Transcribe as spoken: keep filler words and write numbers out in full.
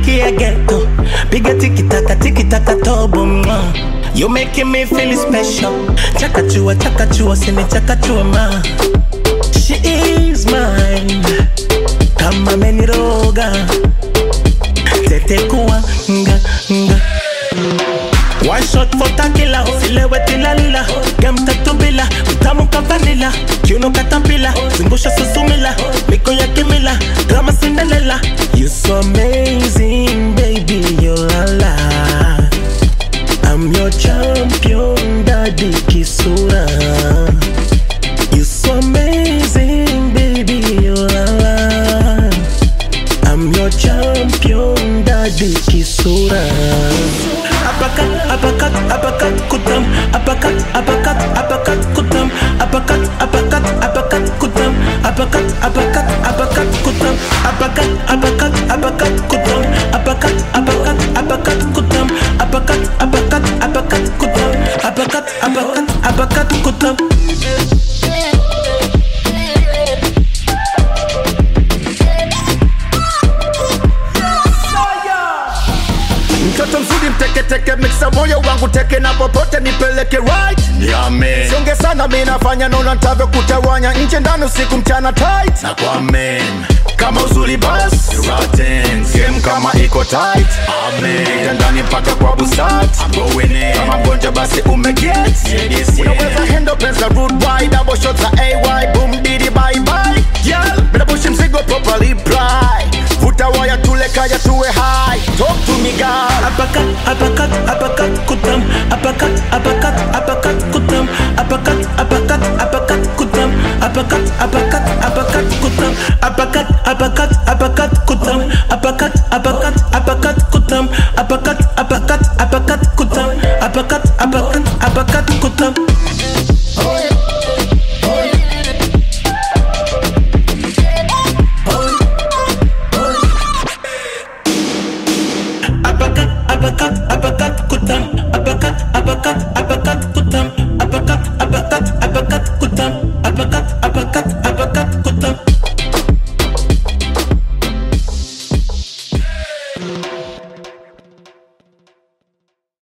Sikia ghetto, piga tiki taka tiki taka tobo ma. You making me feel special. Chakachua chakachua sini chakachua ma. She is mine. Kama meniroga. Tete kuwa nga nga. One shot for tequila, silewe tila lila. Game tatu bila, utamu ka vanilla. Kiuno katapila, zungusha susumila. Miko ya kimila, drama Cinderella. You so amazing, baby, you're la la. I'm your champion, daddy Kisura. You so amazing, baby, you're la la. I'm your champion, daddy Kisura. Apakat, apakat, apakat, kutam. Apakat, apakat, apakat, kutam. Apakat, apakat, apakat, kutam. Apakat, apakat, apakat, kutam. Apakat, apakat, apakat, kutam. Apakat, apakat, apakat, kutam. Apakat, apakat, apakat, kutam. Apakat, apakat, apakat, kutam. Mtoto mzuri mteke teke mixa moyo wangu teke na popote nipeleke right. Yeah man. Songe sana mimi nafanya naona nitavyo kutawanya nje ndani usiku mchana tight. Na kwa man. Kama uzuri bas, rotten. Game kama iko tight. Amen. Ndani mpaka kwa busat. I'm going in. Kama gonja basi umeget. Yeah this yeah. Unaweza handle penza rude wide. Double shots za A Y. Boom didi bye bye. Yeah. Bila bushi mzigo properly ply. Vuta waya tule kaya tuwe high. Talk to me girl. Apakat, apakat, apakat, kutam. Apakat, apakat, apakat, kutam. Apakat, apakat, apakat, kutam. Apakat, apakat, apakat, kutam. Apakat, apakat, apakat, kutam. Apakat, apakat, apakat, kutam. Apakat,